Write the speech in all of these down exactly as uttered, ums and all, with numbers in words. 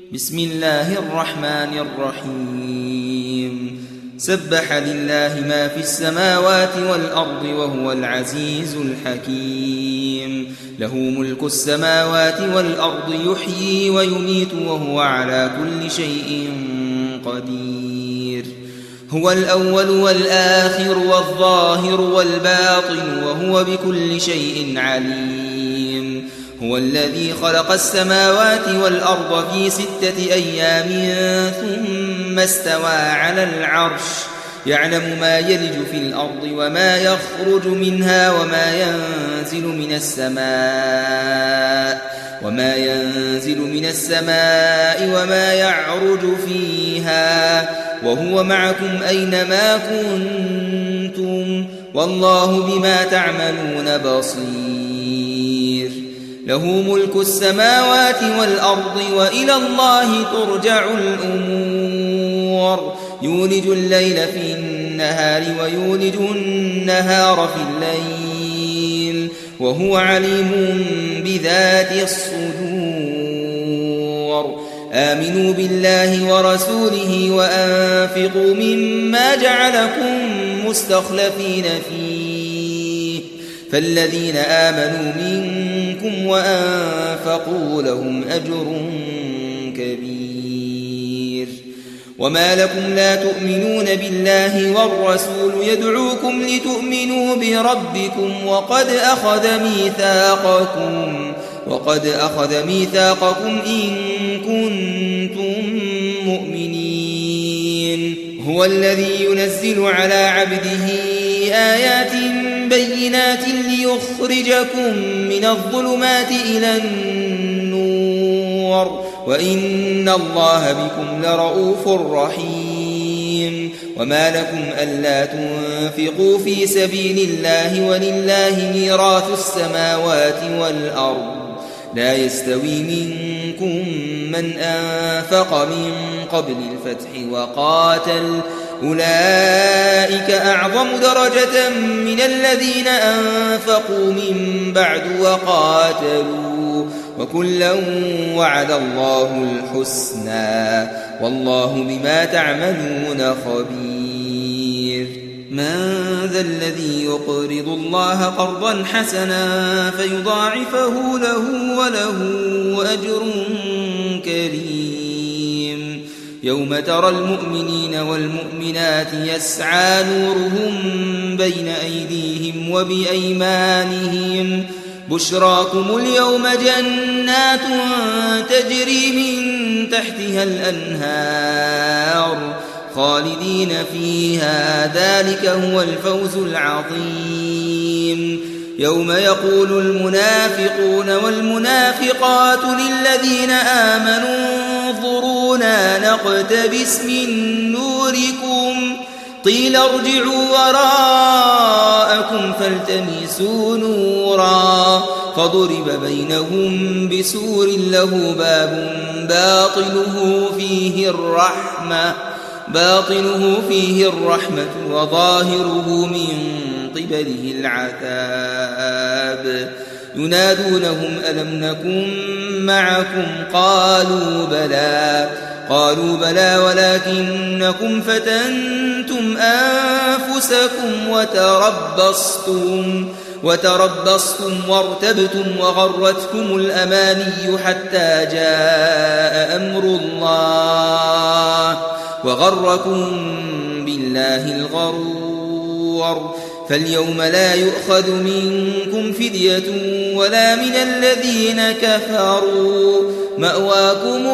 بسم الله الرحمن الرحيم سبح لله ما في السماوات والأرض وهو العزيز الحكيم له ملك السماوات والأرض يحيي ويميت وهو على كل شيء قدير هو الأول والآخر والظاهر والباطن وهو بكل شيء عليم هو الذي خلق السماوات والأرض في ستة أيام ثم استوى على العرش يعلم ما يلج في الأرض وما يخرج منها وما ينزل من السماء وما ينزل من السماء وما يعرج فيها وهو معكم أينما كنتم والله بما تعملون بصير له ملك السماوات والأرض وإلى الله ترجع الأمور يولج الليل في النهار ويولج النهار في الليل وهو عليم بذات الصدور آمنوا بالله ورسوله وأنفقوا مما جعلكم مستخلفين فيه فالذين آمنوا منكم وأنفقوا لهم أجر كبير وما لكم لا تؤمنون بالله والرسول يدعوكم لتؤمنوا بربكم وقد أخذ ميثاقكم وقد أخذ ميثاقكم إن كنتم مؤمنين هو الذي ينزل على عبده آيات بينات ليخرجكم من الظلمات إلى النور وإن الله بكم لرؤوف رحيم وما لكم ألا تنفقوا في سبيل الله ولله ميراث السماوات والأرض لا يستوي منكم من أنفق من قبل الفتح وقاتل أولئك أعظم درجة من الذين أنفقوا من بعد وقاتلوا وكلا وعد الله الحسنى والله بما تعملون خبير من ذا الذي يقرض الله قرضا حسنا فيضاعفه له وله أجر كريم يوم ترى المؤمنين والمؤمنات يسعى نورهم بين أيديهم وبأيمانهم بشراكم اليوم جنات تجري من تحتها الأنهار خالدين فيها ذلك هو الفوز العظيم يوم يقول المنافقون والمنافقات للذين آمنوا انظرونا نقتبس من نوركم قيل ارجعوا وراءكم فالتمسوا نورا فضرب بينهم بسور له باب باطنه فيه الرحمة باطنه فيه الرحمة وظاهره من قبله العذاب ينادونهم ألم نكن معكم قالوا بلى قالوا بلى ولكنكم فتنتم أنفسكم وتربصتم وتربصتم وارتبتم وغرتكم الأماني حتى جاء أمر الله وغركم بالله الغرور فاليوم لا يؤخذ منكم فدية ولا من الذين كفروا مأواكم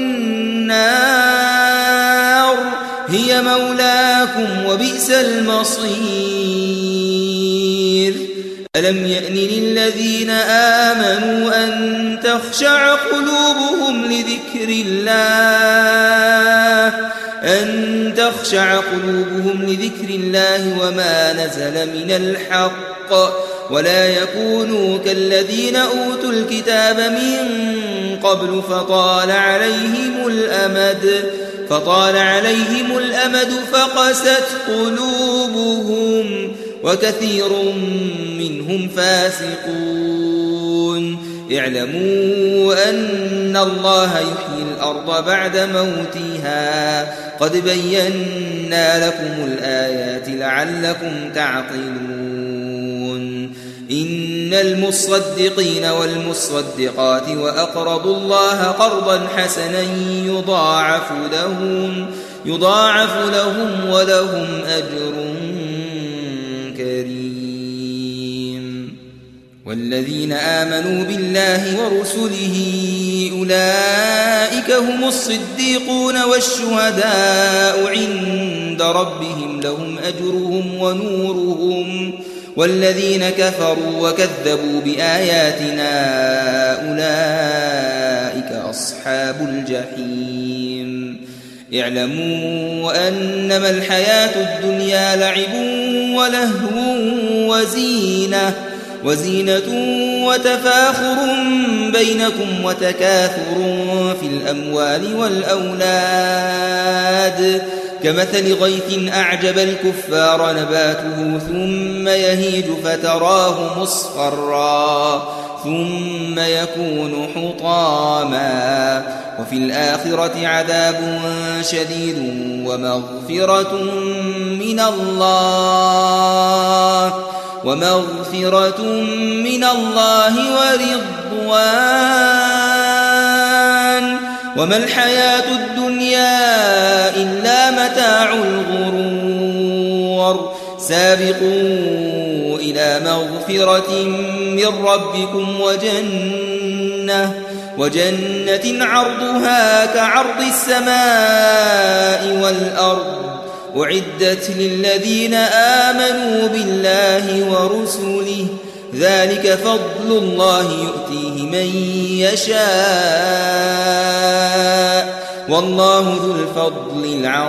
النار هي مولاكم وبئس المصير ألم يأن للذين آمنوا أن تخشع قلوبهم لذكر الله أن تخشع قلوبهم لذكر الله وما نزل من الحق ولا يكونوا كالذين أوتوا الكتاب من قبل فطال عليهم الأمد فطال عليهم الأمد فقست قلوبهم وكثير منهم فاسقون اعلموا أن الله يحيي الأرض بعد موتها قد بينا لكم الآيات لعلكم تعقلون إن المصدقين والمصدقات وأقرضوا الله قرضا حسنا يضاعف لهم يضاعف لهم ولهم أجر كريم والذين آمنوا بالله ورسله أولئك هم الصديقون والشهداء عند ربهم لهم أجرهم ونورهم والذين كفروا وكذبوا بآياتنا أولئك أصحاب الجحيم اعلموا أنما الحياة الدنيا لعب ولهو وزينة وزينة وتفاخر بينكم وتكاثر في الأموال والأولاد كمثل غيث أعجب الكفار نباته ثم يهيج فتراه مصفرا ثم يكون حطاما وفي الآخرة عذاب شديد ومغفرة من الله ومغفرة من الله ورضوان وما الحياة الدنيا إلا متاع الغرور سابقوا إلى مغفرة من ربكم وجنة وجنة عرضها كعرض السماء والأرض أعدت للذين آمنوا بالله ورسله ذلك فضل الله يؤتيه من يشاء والله ذو الفضل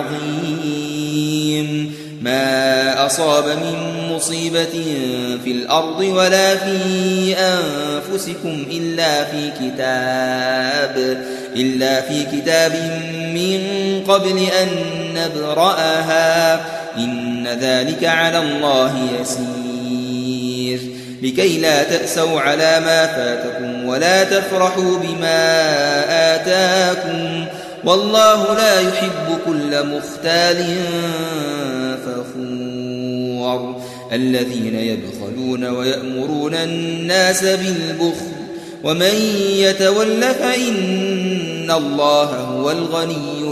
العظيم ما أصاب من مصيبة في الأرض ولا في أنفسكم إلا في كتاب إلا في كتاب من قبل أن نبرأها إن ذلك على الله يسير لكي لا تأسوا على ما فاتكم ولا تفرحوا بما آتاكم والله لا يحب كل مختال فخور الذين يبخلون ويأمرون الناس بالبخل ومن يتول فإن الله هو الغني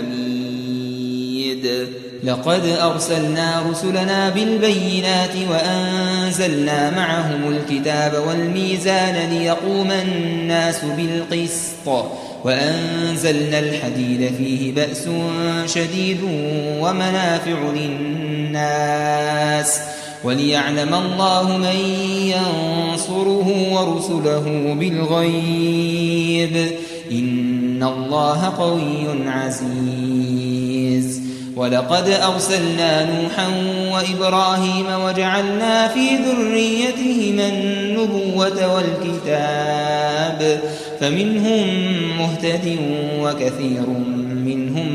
الحميد لقد أرسلنا رسلنا بالبينات وأنزلنا معهم الكتاب والميزان ليقوم الناس بالقسط وأنزلنا الحديد فيه بأس شديد ومنافع للناس وليعلم الله من ينصره ورسله بالغيب إن الله قوي عزيز ولقد أرسلنا نوحا وإبراهيم وجعلنا في ذريتهما النبوة والكتاب فمنهم مهتد وكثير منهم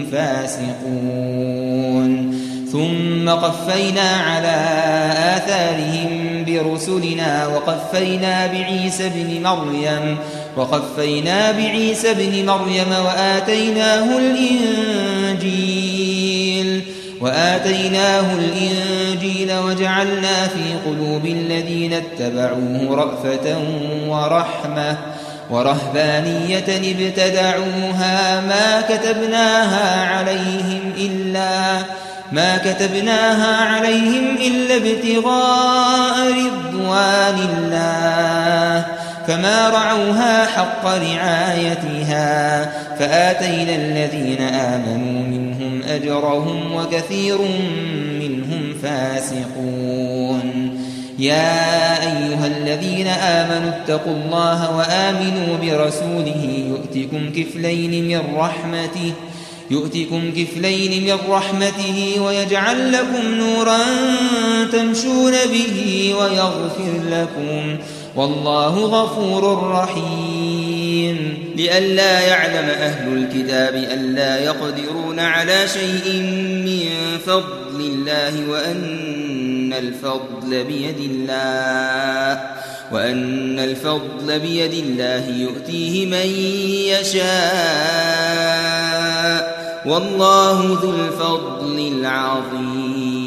فاسقون ثم قفينا على آثارهم برسلنا وقفينا بعيسى بن مريم وقفينا بعيسى بن مريم وآتيناه الإنجيل وآتيناه الإنجيل وجعلنا في قلوب الذين اتبعوه رأفة ورحمة ورهبانية ابتدعوها ما كتبناها عليهم إلا ما كتبناها عليهم إلا ابتغاء رضوان الله فما رعوها حق رعايتها فآتينا الذين آمنوا منهم أجرهم وكثير منهم فاسقون يا أيها الذين آمنوا اتقوا الله وآمنوا برسوله يؤتكم كفلين من رحمته يؤتكم كفلين من رحمته ويجعل لكم نورا تمشون به ويغفر لكم والله غفور رحيم لئلا يعلم أهل الكتاب ألا يقدرون على شيء من فضل الله وأن الفضل بيد الله وأن الفضل بيد الله يؤتيه من يشاء والله ذو الفضل العظيم.